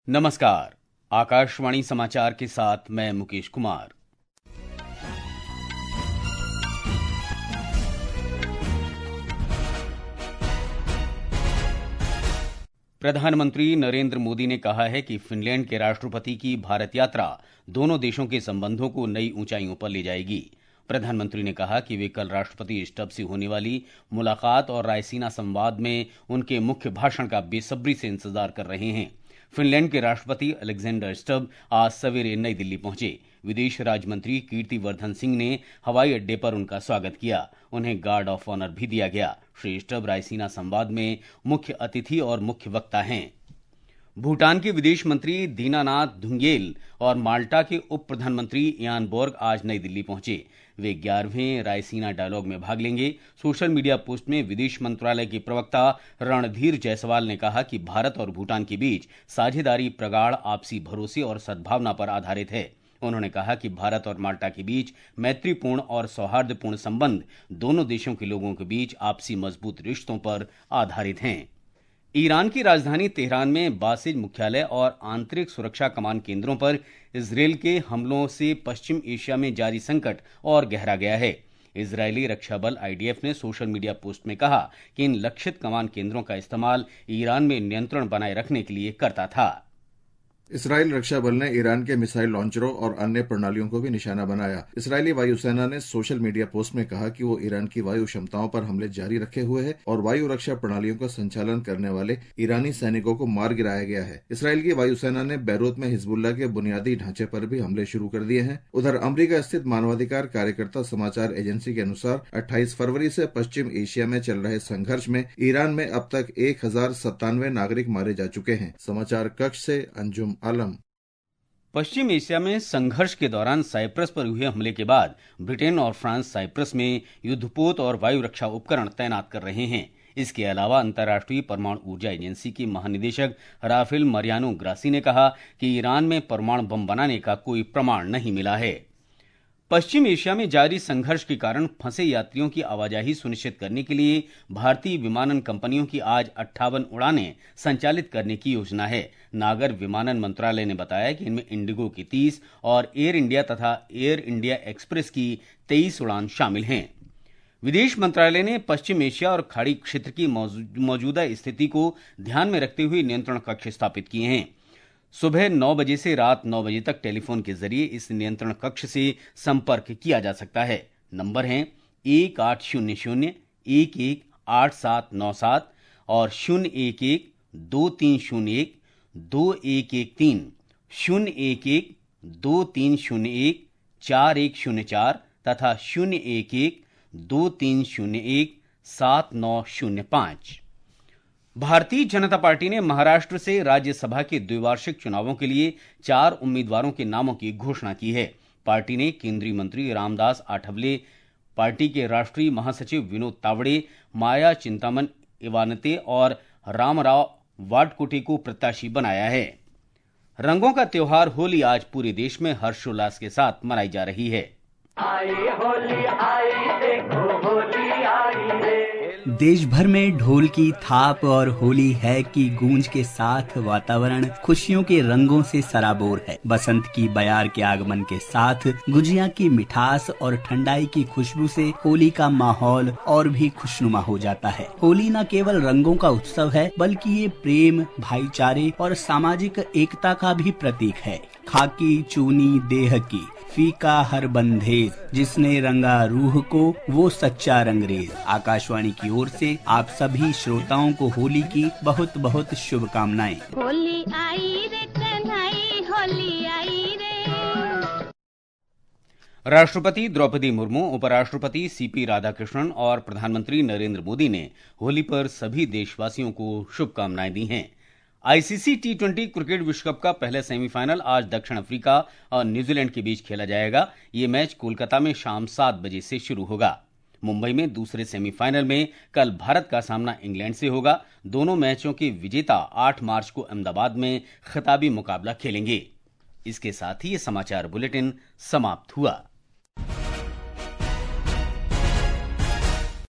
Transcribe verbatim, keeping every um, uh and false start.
नमस्कार। आकाशवाणी समाचार के साथ मैं मुकेश कुमार। प्रधानमंत्री नरेंद्र मोदी ने कहा है कि फिनलैंड के राष्ट्रपति की भारत यात्रा दोनों देशों के संबंधों को नई ऊंचाइयों पर ले जाएगी। प्रधानमंत्री ने कहा कि वे कल राष्ट्रपति स्टब से होने वाली मुलाकात और रायसीना संवाद में उनके मुख्य भाषण का बेसब्री से इंतजार कर रहे हैं। फिनलैंड के राष्ट्रपति अलेक्जेंडर स्टब आज सवेरे नई दिल्ली पहुंचे। विदेश राज्य मंत्री कीर्तिवर्धन सिंह ने हवाई अड्डे पर उनका स्वागत किया। उन्हें गार्ड ऑफ ऑनर भी दिया गया। श्री स्टब रायसीना संवाद में मुख्य अतिथि और मुख्य वक्ता हैं। भूटान के विदेश मंत्री दीनानाथ धुंगेल और माल्टा के उप प्रधानमंत्री इयान बोर्ग आज नई दिल्ली पहुंचे। वे ग्यारहवें रायसीना डायलॉग में भाग लेंगे। सोशल मीडिया पोस्ट में विदेश मंत्रालय के प्रवक्ता रणधीर जायसवाल ने कहा कि भारत और भूटान के बीच साझेदारी प्रगाढ़ आपसी भरोसे और सद्भावना पर आधारित है। उन्होंने कहा कि भारत और माल्टा के बीच मैत्रीपूर्ण और सौहार्दपूर्ण संबंध दोनों देशों के लोगों के बीच आपसी मजबूत रिश्तों पर आधारित हैं। ईरान की राजधानी तेहरान में बासिज मुख्यालय और आंतरिक सुरक्षा कमान केंद्रों पर इजरायल के हमलों से पश्चिम एशिया में जारी संकट और गहरा गया है। इजरायली रक्षा बल आईडीएफ ने सोशल मीडिया पोस्ट में कहा कि इन लक्षित कमान केंद्रों का इस्तेमाल ईरान में नियंत्रण बनाए रखने के लिए करता था। इसराइल रक्षा बल ने ईरान के मिसाइल लॉन्चरों और अन्य प्रणालियों को भी निशाना बनाया। इसराइली वायुसेना ने सोशल मीडिया पोस्ट में कहा कि वो ईरान की वायु क्षमताओं पर हमले जारी रखे हुए है और वायु रक्षा प्रणालियों का संचालन करने वाले ईरानी सैनिकों को मार गिराया गया है। इसराइल की वायुसेना ने बैरूत में हिजबुल्लाह के बुनियादी ढांचे पर भी हमले शुरू कर दिए हैं। उधर अमरीका स्थित मानवाधिकार कार्यकर्ता समाचार एजेंसी के अनुसार अट्ठाईस फरवरी से पश्चिम एशिया में चल रहे संघर्ष में ईरान में अब तक एक हजार सत्तानवे नागरिक मारे जा चुके हैं। समाचार कक्ष से अंजुम आलम। पश्चिम एशिया में संघर्ष के दौरान साइप्रस पर हुए हमले के बाद ब्रिटेन और फ्रांस साइप्रस में युद्धपोत और वायु रक्षा उपकरण तैनात कर रहे हैं। इसके अलावा अंतर्राष्ट्रीय परमाणु ऊर्जा एजेंसी की महानिदेशक राफेल मरियानो ग्रासी ने कहा कि ईरान में परमाणु बम बनाने का कोई प्रमाण नहीं मिला है। पश्चिम एशिया में जारी संघर्ष के कारण फंसे यात्रियों की आवाजाही सुनिश्चित करने के लिए भारतीय विमानन कंपनियों की आज अट्ठावन उड़ानें संचालित करने की योजना है। नागर विमानन मंत्रालय ने बताया कि इनमें इंडिगो की तीस और एयर इंडिया तथा एयर इंडिया एक्सप्रेस की तेईस उड़ान शामिल हैं। विदेश मंत्रालय ने पश्चिम एशिया और खाड़ी क्षेत्र की मौजूदा स्थिति को ध्यान में रखते हुए नियंत्रण कक्ष स्थापित किए हैं। सुबह नौ बजे से रात नौ बजे तक टेलीफोन के जरिए इस नियंत्रण कक्ष से संपर्क किया जा सकता है। नंबर हैं एक आठ शून्य शून्य एक एक आठ सात नौ सात और शून्य एक एक दो तीन शून्य एक दो एक एक तीन, शून्य एक एक दो तीन शून्य एक चार एक शून्य चार तथा शून्य एक एक दो तीन शून्य एक सात नौ शून्य पांच। भारतीय जनता पार्टी ने महाराष्ट्र से राज्यसभा के द्विवार्षिक चुनावों के लिए चार उम्मीदवारों के नामों की घोषणा की है। पार्टी ने केंद्रीय मंत्री रामदास आठवले, पार्टी के राष्ट्रीय महासचिव विनोद तावड़े, माया चिंतामन इवानते और रामराव वाडकोटे को प्रत्याशी बनाया है। रंगों का त्योहार होली आज पूरे देश में हर्षोल्लास के साथ मनाई जा रही है। आई होली आई देखो होली आई रे। देश भर में ढोल की थाप और होली है की गूंज के साथ वातावरण खुशियों के रंगों से सराबोर है। बसंत की बयार के आगमन के साथ गुजिया की मिठास और ठंडाई की खुशबू से होली का माहौल और भी खुशनुमा हो जाता है। होली न केवल रंगों का उत्सव है बल्कि ये प्रेम, भाईचारे और सामाजिक एकता का भी प्रतीक है। खाकी चूनी देह की फीका हर बंधेज, जिसने रंगा रूह को वो सच्चा रंगरेज। आकाशवाणी की ओर से आप सभी श्रोताओं को होली की बहुत बहुत शुभकामनाएं। होली आई रे कन्हई होली आई रे। राष्ट्रपति द्रौपदी मुर्मू, उपराष्ट्रपति सीपी राधाकृष्णन और प्रधानमंत्री नरेंद्र मोदी ने होली पर सभी देशवासियों को शुभकामनाएं दी हैं। आईसीसी टी ट्वेंटी क्रिकेट विश्व कप का पहला सेमीफाइनल आज दक्षिण अफ्रीका और न्यूजीलैंड के बीच खेला जाएगा। ये मैच कोलकाता में शाम सात बजे से शुरू होगा। मुंबई में दूसरे सेमीफाइनल में कल भारत का सामना इंग्लैंड से होगा। दोनों मैचों के विजेता आठ मार्च को अहमदाबाद में खिताबी मुकाबला खेलेंगे। इसके साथ ही ये समाचार बुलेटिन समाप्त हुआ।